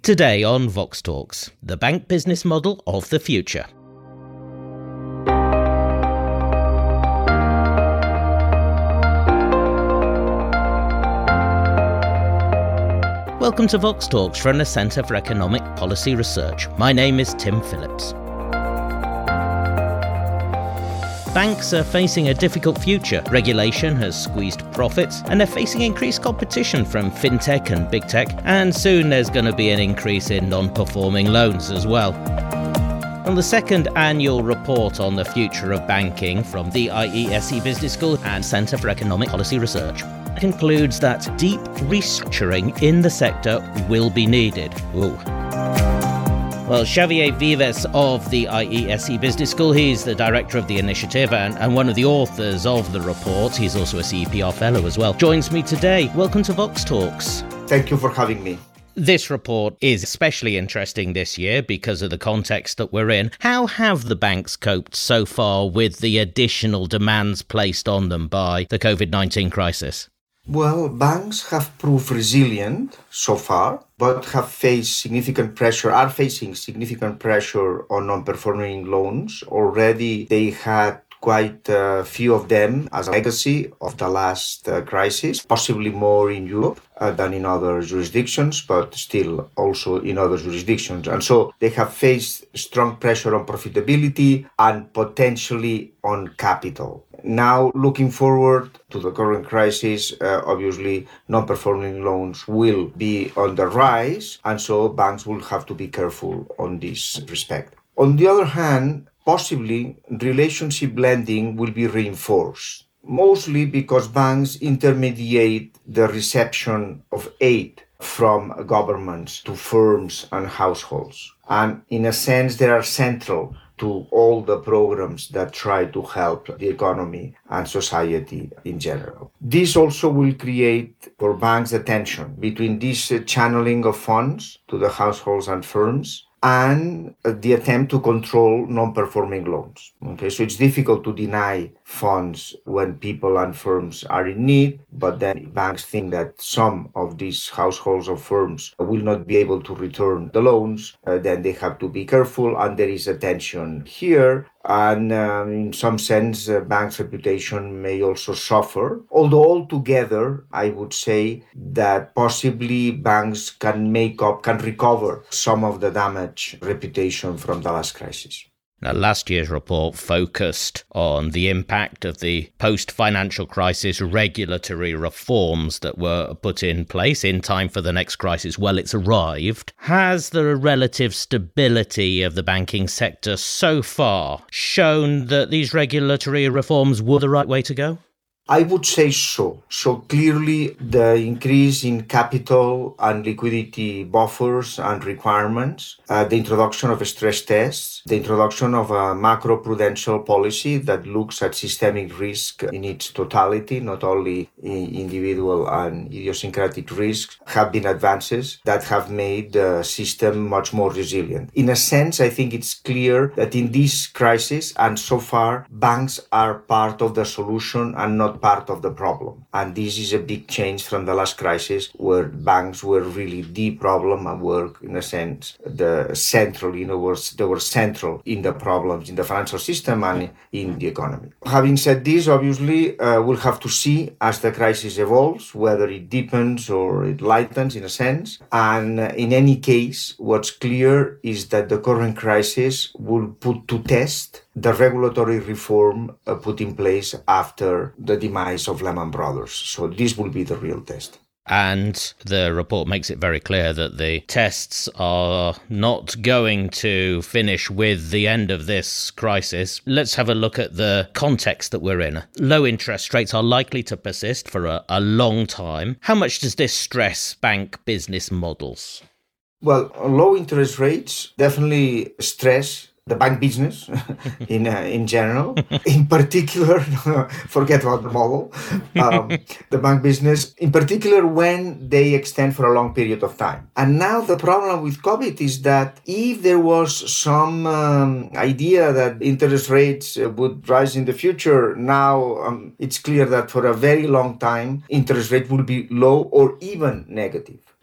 Today on Vox Talks, the bank business model of the future. Welcome to Vox Talks from the Centre for Economic Policy Research. My name is Tim Phillips. Banks are facing a difficult future. Regulation has squeezed profits, and they're facing increased competition from fintech and big tech, and soon there's going to be an increase in non-performing loans as well. On the second annual report on the future of banking from the IESE Business School and Centre for Economic Policy Research concludes that deep restructuring in the sector will be needed. Well, Xavier Vives of the IESE Business School, he's the director of the initiative and one of the authors of the report. He's also a CEPR fellow as well. Joins me today. Welcome to Vox Talks. Thank you for having me. This report is especially interesting this year because of the context that we're in. How have the banks coped so far with the additional demands placed on them by the COVID-19 crisis? Well, banks have proved resilient so far, but are facing significant pressure on non-performing loans. Already they had quite a few of them as a legacy of the last crisis, possibly more in Europe than in other jurisdictions, but still also in other jurisdictions. And so they have faced strong pressure on profitability and potentially on capital. Now, looking forward to the current crisis, obviously non-performing loans will be on the rise, and so banks will have to be careful on this respect. On the other hand, possibly relationship lending will be reinforced, mostly because banks intermediate the reception of aid from governments to firms and households. And in a sense, they are central to all the programs that try to help the economy and society in general. This also will create for banks a tension between this channeling of funds to the households and firms and the attempt to control non-performing loans. Okay, so it's difficult to deny funds when people and firms are in need, but then banks think that some of these households or firms will not be able to return the loans, then they have to be careful, and there is a tension here. And in some sense, banks' reputation may also suffer. Although altogether, I would say that possibly banks can recover some of the damaged reputation from the last crisis. Now, last year's report focused on the impact of the post-financial crisis regulatory reforms that were put in place in time for the next crisis. Well, it's arrived. Has the relative stability of the banking sector so far shown that these regulatory reforms were the right way to go? I would say so. So clearly the increase in capital and liquidity buffers and requirements, the introduction of stress tests, the introduction of a macroprudential policy that looks at systemic risk in its totality, not only individual and idiosyncratic risks, have been advances that have made the system much more resilient. In a sense, I think it's clear that in this crisis, and so far, banks are part of the solution and not part of the problem. And this is a big change from the last crisis, where banks were really the problem and were, in a sense, the central, they were central in the problems in the financial system and in the economy. Having said this, obviously, we'll have to see as the crisis evolves, whether it deepens or it lightens in a sense. And in any case, what's clear is that the current crisis will put to test the regulatory reform put in place after the demise of Lehman Brothers. So this will be the real test. And the report makes it very clear that the tests are not going to finish with the end of this crisis. Let's have a look at the context that we're in. Low interest rates are likely to persist for a long time. How much does this stress bank business models? Well, low interest rates definitely stress the bank business in general. In particular, forget about the model, the bank business, in particular when they extend for a long period of time. And now the problem with COVID is that if there was some idea that interest rates would rise in the future, now it's clear that for a very long time, interest rate will be low or even negative.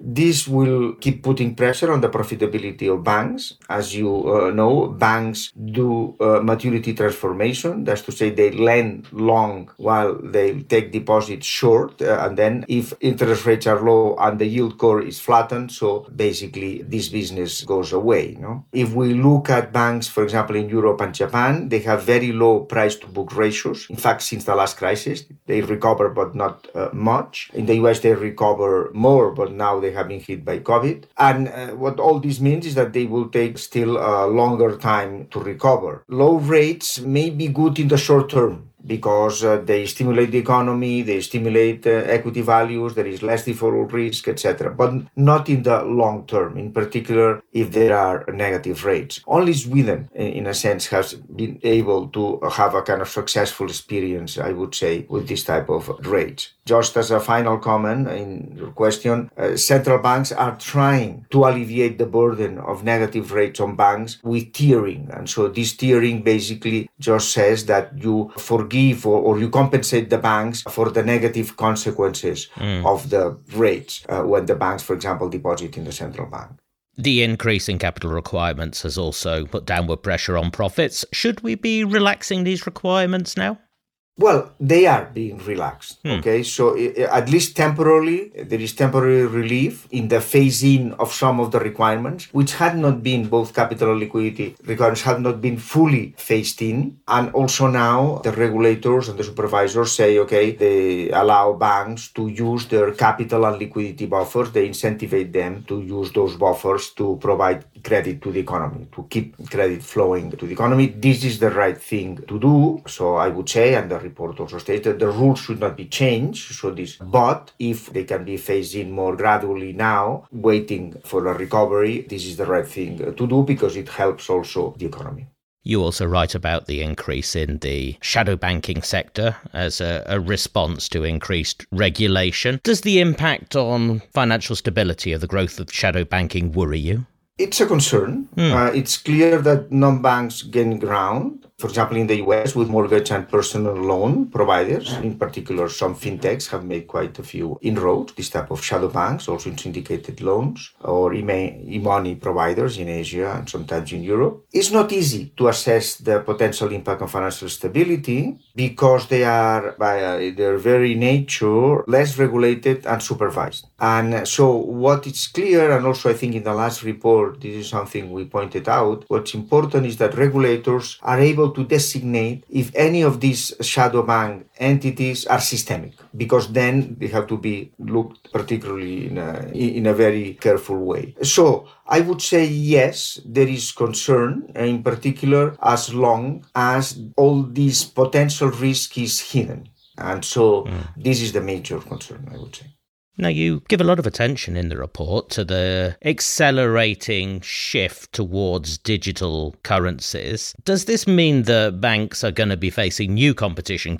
This will keep putting pressure on the profitability of banks. As you know, banks do maturity transformation. That's to say they lend long while they take deposits short. And then if interest rates are low and the yield curve is flattened, so basically this business goes away. If we look at banks, for example, in Europe and Japan, they have very low price to book ratios. In fact, since the last crisis, they recover, but not much. In the US, they recover more, but now they have been hit by COVID. And what all this means is that they will take still a longer time to recover. Low rates may be good in the short term, because they stimulate the economy, they stimulate equity values, there is less default risk, etc. But not in the long term, in particular if there are negative rates. Only Sweden, in a sense, has been able to have a kind of successful experience, I would say, with this type of rates. Just as a final comment in your question, central banks are trying to alleviate the burden of negative rates on banks with tiering. And so this tiering basically just says that you forgive or you compensate the banks for the negative consequences of the rates when the banks, for example, deposit in the central bank. The increase in capital requirements has also put downward pressure on profits. Should we be relaxing these requirements now? Well, they are being relaxed, okay? So at least temporarily, there is temporary relief in the phase-in of some of the requirements, which had not been, both capital and liquidity requirements had not been fully phased in. And also now the regulators and the supervisors say, okay, they allow banks to use their capital and liquidity buffers. They incentivize them to use those buffers to provide credit to the economy, to keep credit flowing to the economy. This is the right thing to do. So I would say, and the report also states that the rules should not be changed. But if they can be phased in more gradually now, waiting for a recovery, this is the right thing to do because it helps also the economy. You also write about the increase in the shadow banking sector as a response to increased regulation. Does the impact on financial stability of the growth of shadow banking worry you? It's a concern. It's clear that non-banks gain ground. For example, in the US, with mortgage and personal loan providers, in particular, some fintechs have made quite a few inroads, this type of shadow banks, also in syndicated loans, or e-money providers in Asia and sometimes in Europe. It's not easy to assess the potential impact on financial stability because they are, by their very nature, less regulated and supervised. And so what is clear, and also I think in the last report, this is something we pointed out, what's important is that regulators are able to designate if any of these shadow bank entities are systemic, because then they have to be looked particularly in a very careful way. So I would say yes, there is concern, in particular as long as all this potential risk is hidden. And so this is the major concern, I would say. Now, you give a lot of attention in the report to the accelerating shift towards digital currencies. Does this mean that banks are going to be facing new competition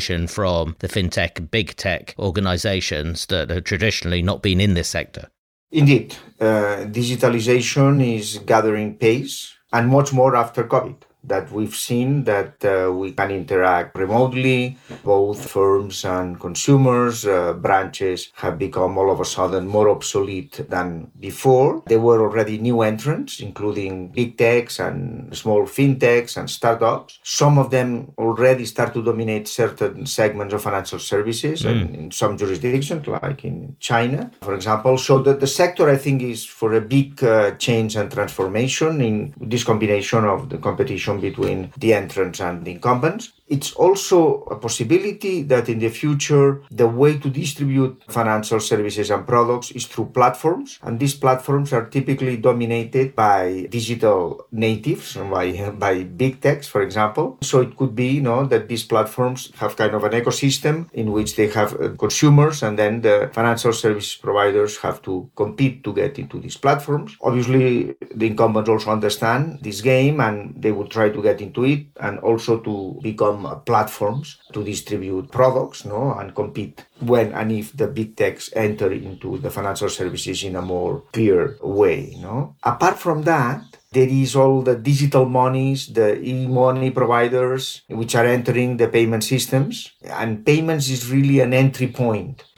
from the fintech, big tech organizations that have traditionally not been in this sector? Indeed, digitalization is gathering pace, and much more after COVID. That we've seen that we can interact remotely, both firms and consumers. Branches have become all of a sudden more obsolete than before. There were already new entrants, including big techs and small fintechs and startups. Some of them already start to dominate certain segments of financial services and in some jurisdictions, like in China, for example. So the sector, I think, is for a big change and transformation in this combination of the competition between the entrants and the incumbents. It's also a possibility that in the future, the way to distribute financial services and products is through platforms. And these platforms are typically dominated by digital natives, by big techs, for example. So it could be, that these platforms have kind of an ecosystem in which they have consumers, and then the financial service providers have to compete to get into these platforms. Obviously, the incumbents also understand this game, and they would try to get into it, and also to become platforms to distribute products, and compete when and if the big techs enter into the financial services in a more clear way. Apart from that, there is all the digital monies, the e-money providers, which are entering the payment systems. And payments is really an entry point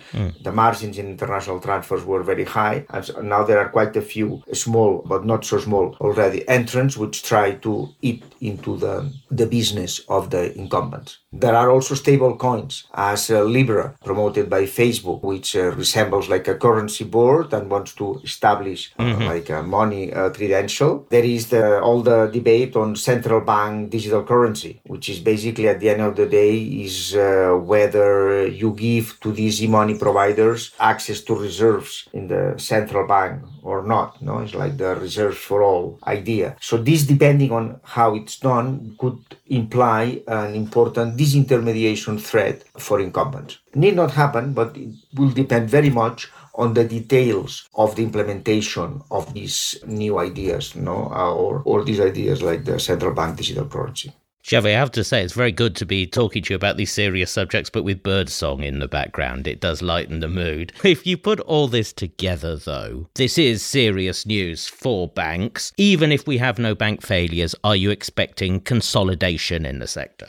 The margins in international transfers were very high, and so now there are quite a few small, but not so small already, entrants which try to eat into the business of the incumbents. There are also stable coins, as Libra, promoted by Facebook, which resembles like a currency board and wants to establish like a money credential. There is all the debate on central bank digital currency, which is basically at the end of the day is whether you give to these e-money providers access to reserves in the central bank or not. No, it's like the reserves for all idea. So this, depending on how it's done, could imply an important disintermediation threat for incumbents. Need not happen, but it will depend very much on the details of the implementation of these new ideas, or these ideas like the central bank digital currency. Xavier, I have to say, it's very good to be talking to you about these serious subjects, but with birdsong in the background. It does lighten the mood. If you put all this together, though, this is serious news for banks. Even if we have no bank failures, are you expecting consolidation in the sector?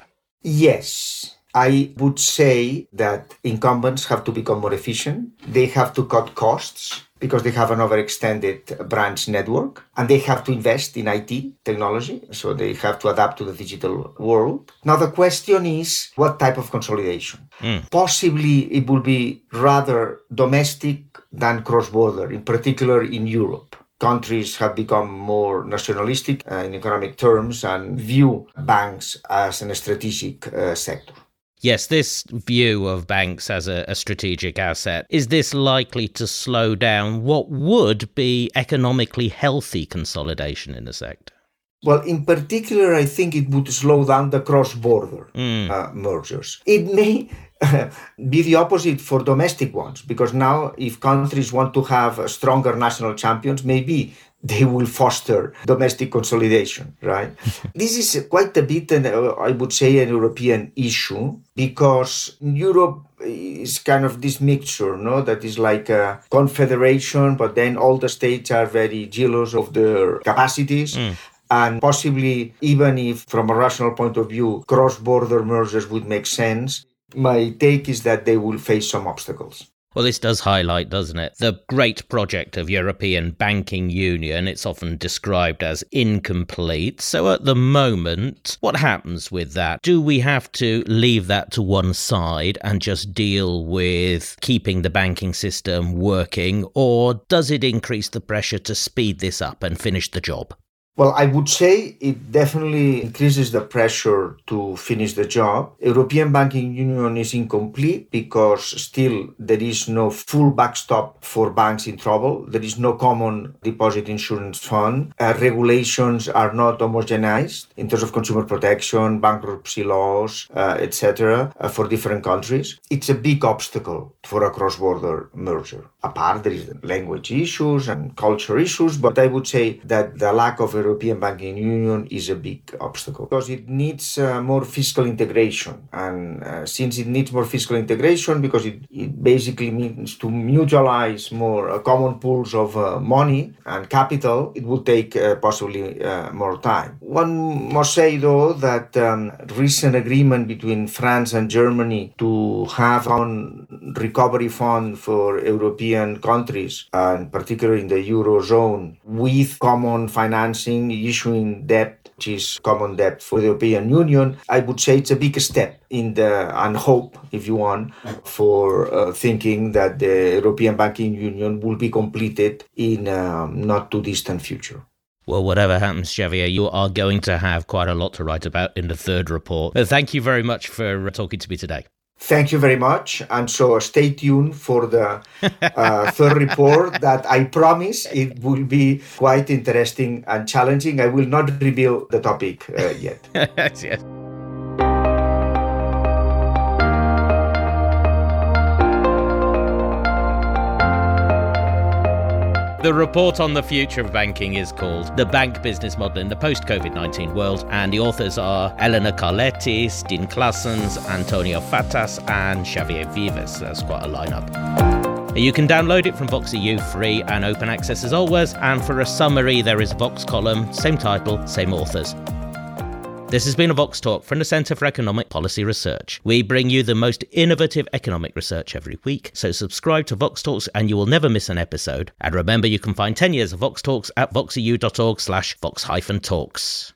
Yes. I would say that incumbents have to become more efficient. They have to cut costs because they have an overextended branch network, and they have to invest in IT technology, so they have to adapt to the digital world. Now the question is, what type of consolidation? Possibly it will be rather domestic than cross-border, in particular in Europe. Countries have become more nationalistic in economic terms and view banks as a strategic sector. Yes, this view of banks as a strategic asset, is this likely to slow down what would be economically healthy consolidation in the sector? Well, in particular, I think it would slow down the cross-border mergers. It may be the opposite for domestic ones, because now if countries want to have stronger national champions, maybe they will foster domestic consolidation, right? This is quite a bit, I would say, an European issue, because Europe is kind of this mixture, that is like a confederation, but then all the states are very jealous of their capacities. And possibly, even if from a rational point of view, cross-border mergers would make sense, my take is that they will face some obstacles. Well, this does highlight, doesn't it, the great project of European Banking Union. It's often described as incomplete. So at the moment, what happens with that? Do we have to leave that to one side and just deal with keeping the banking system working, or does it increase the pressure to speed this up and finish the job? Well, I would say it definitely increases the pressure to finish the job. European Banking Union is incomplete because still there is no full backstop for banks in trouble. There is no common deposit insurance fund. Regulations are not homogenized in terms of consumer protection, bankruptcy laws, etc. For different countries. It's a big obstacle for a cross-border merger. Apart, there is language issues and culture issues, but I would say that the lack of European Banking Union is a big obstacle because it needs more fiscal integration. And since it needs more fiscal integration, because it basically means to mutualize more common pools of money and capital, it will take possibly more time. One must say, though, that recent agreement between France and Germany to have one recovery fund for European countries, and particularly in the Eurozone, with common financing, issuing debt, which is common debt for the European Union, I would say it's a big step in and hope, if you want, for thinking that the European Banking Union will be completed in not too distant future. Well, whatever happens, Xavier, you are going to have quite a lot to write about in the third report. Thank you very much for talking to me today. Thank you very much. And so stay tuned for the third report that I promise it will be quite interesting and challenging. I will not reveal the topic yet. Yes. The report on the future of banking is called The Bank Business Model in the Post-COVID-19 World, and the authors are Elena Carletti, Stijn Claessens, Antonio Fatas, and Xavier Vives. That's quite a lineup. You can download it from Vox EU free and open access as always, and for a summary there is a Vox column, same title, same authors. This has been a Vox Talk from the Centre for Economic Policy Research. We bring you the most innovative economic research every week, so subscribe to Vox Talks and you will never miss an episode. And remember, you can find 10 years of Vox Talks at voxeu.org/vox-talks.